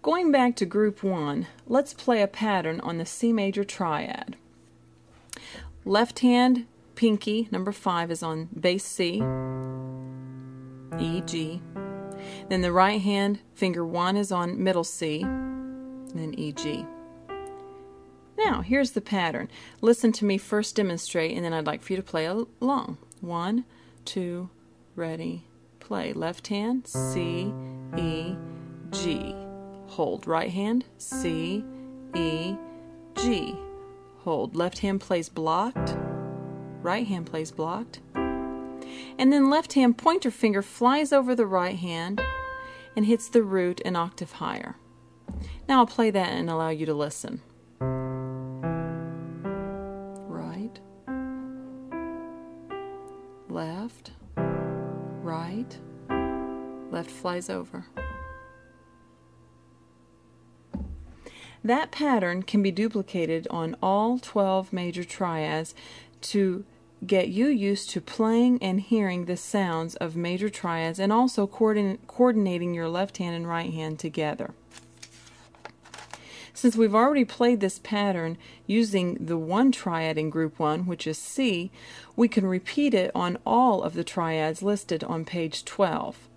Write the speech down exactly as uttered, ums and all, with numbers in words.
Going back to group one, let's play a pattern on the C major triad. Left hand pinky, number five, is on bass C, E, G. Then the right hand finger one is on middle C, and then E, G. Now, here's the pattern. Listen to me first demonstrate, and then I'd like for you to play along. One, two, ready, play. Left hand, C, E, G. Hold. Right hand, C, E, G. Hold. Left hand plays blocked. Right hand plays blocked. And then left hand pointer finger flies over the right hand and hits the root an octave higher. Now I'll play that and allow you to listen. Right, left, right, left flies over. That pattern can be duplicated on all twelve major triads to get you used to playing and hearing the sounds of major triads, and also coordin- coordinating your left hand and right hand together. Since we've already played this pattern using the one triad in group one, which is C, we can repeat it on all of the triads listed on page twelve.